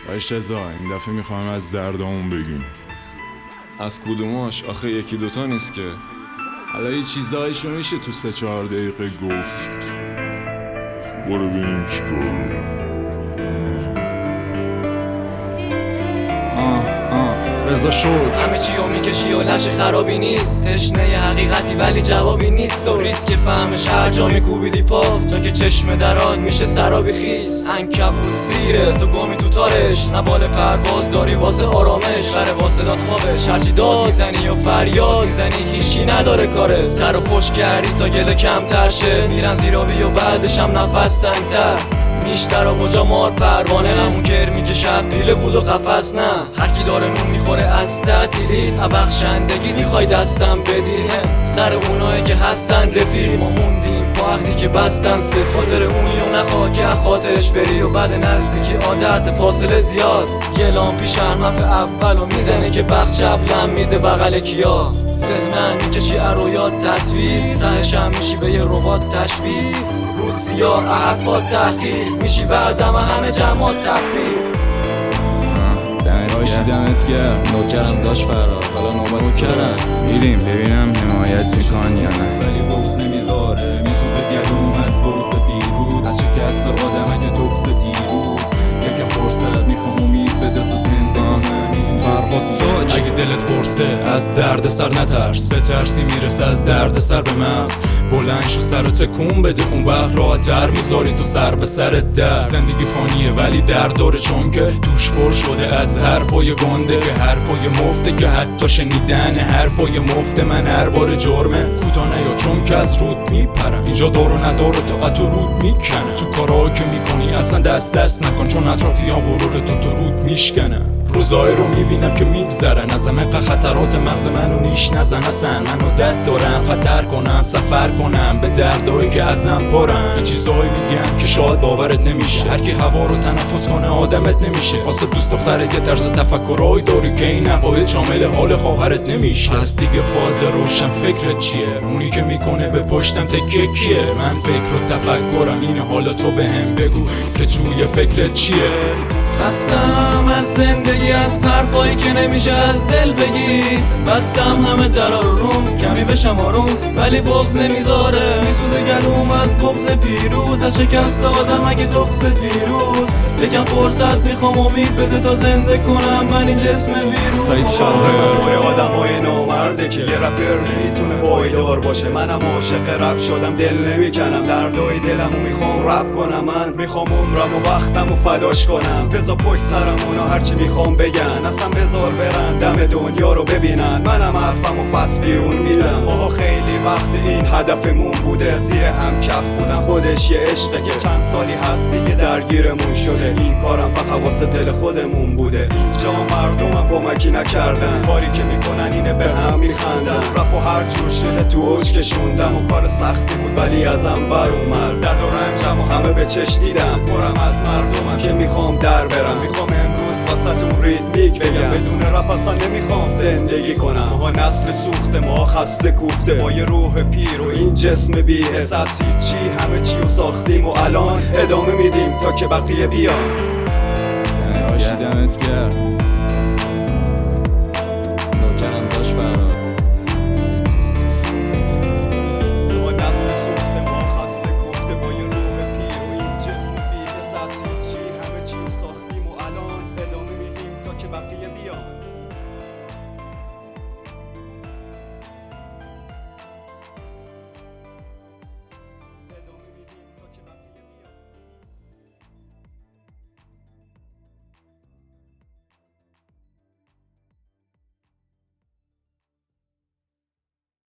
باش رضا، این دفعه میخوایم از زردامون بگیم. از کدوماش؟ آخه یکی دوتا نیست که. حالا یه چیزایشو میشه تو 3-4 دقیقه گفت. برو ببینیم چیکار. رضا شد همه چی رو میکشی و لش خرابی نیست. تشنه حقیقتی ولی جوابی نیست. و ریسک فهمش هر جا میکوبیدی پا، جا که چشم درات میشه سرابی خیس. عنکبوت سیره تو گمی تو تارش، نه بال پرواز داری واسه آرامش. بره واسه داد خوابش، هرچی داد میزنی و فریاد میزنی هیچی نداره کارت. تر و خوش کردی تا گله کمتر شه، میرن زیرابی و بعدش هم نفس تنگتر. میشتر و مجا مار پروانه، همون کرمی که شب پیله بود و قفص. نه هر کی داره نون میخوره از تعطیلی، بخشندگی میخوای دستم بدی. سر اونایی که هستن رفیق، ما موندیم با عهدی که بستن صفر. خاطر اونی و نخواه که خاطرش بری و بعد نزدیکی عادت فاصله زیاد. یه لامپی شرمف اولو میزنه که بخش لم میده بغل کیا. ذهنن میکشی ارویات تصویر، تهش هم میشی به یه ربات تشبیه. رود سیاه احفاد تحقیر میشی بعدم همه جمعات تفریر. دمت گرم. نوکرم داشت فرار، حالا نوبت نوکرم. میریم ببینم حمایت میکن یا نه. ولی بغض نمیذاره، میسوزه گلوم از بغض دیروز، از شکست آدم اگه تغض دیروز. یکم فرصت میخوام امید بده تا زندگی فرقات تاج. اگه دلت برسه از درد سر نترس، بترسی میرسه از درد سر به مغز. بلند شو سر و تکون بده، اون وقت راحت تر میذاری تو سر به سرت در. زندگی فانیه ولی درد داره، چون که توش پر شده از حرفای گنده که حرفای مفته، که حتی شنیدن حرفای مفته من هر بار جرمه. کوتاه نیا چون که از رود میپرم، اینجا دار و نداره تا تو رود میکنه. تو کارهایی که میکنی اصلا دست نکن، چون اطرافیان غرور تو رود میشکنه. روزایی رو میبینم که میگذرن از عمق خطرات مغز منو نیش نزن. اصلا من عادت دارم خطر کنم، سفر کنم به دردایی که ازم پرن. یه چیزایی میگم که شاید باورت نمیشه، هر کی هوا رو تنفس کنه آدمت نمیشه. واسه دوست دخترت یه طرز تفکرایی داری که این عقاید شامل حال خواهرت نمیشه. پس دیگه فاز روشن فکرت چیه؟ اونی که میکنه به پشتم تکه کیه؟ من فکر و تفکرم اینه، حالا تو بهم بگو که توی فکرت چیه؟ خستم از زندگی، از حرفایی که نمیشه از دل بگی. بستم همه درا رو روم، کمی بشم آروم ولی بغض نمیذاره. میسوزه گلوم از بغض پیروز، از شکست آدم اگه تغض دیروز. یکم فرصت میخوام امید بده تا زنده کنم من این جسم ویروس. سعید شاهر آدمای نامرده که یه رپر نمیتونه پایدار باشه. منم عاشق رپ شدم، دل نمیکنم دردای دلمو میخوام رپ کنم. من میخوام عمرم و وقتمو فداش کنم. بذار پشت سرم اونا هرچی میخوام بگن، اصلا بذار برن دم دنیا رو ببینن. منم حرفمو فس بیرون میدم. ماها خیلی وقت این هدفمون بوده، زیر هم کف بودن خودش یه عشقه که چند سالی هست دیگه درگیرمون شده. این کارم فقط واسه دل خودمون بوده. اینجا مردمم کمکی نکردن، کاری که میکنن اینه به هم میخندن. رپو هر جور شده تو اوج کشوندم و کار سختی بود ولی ازم بر اومد. درد و رنجم و همه به چش دیدم، پرم از مردمم که میخوام در برم. میخوام امروز واسه تون ریتمیک بگم، بدون رپ اصلا نمیخوام زندگی کنم. ما نسل سوخته، ما خسته کوفته، با یه روح پیر و این جسم بی حس. از هیچی همه چی رو ساختیم و الان ادامه میدیم تا که بقیه بیان. دمت گرم.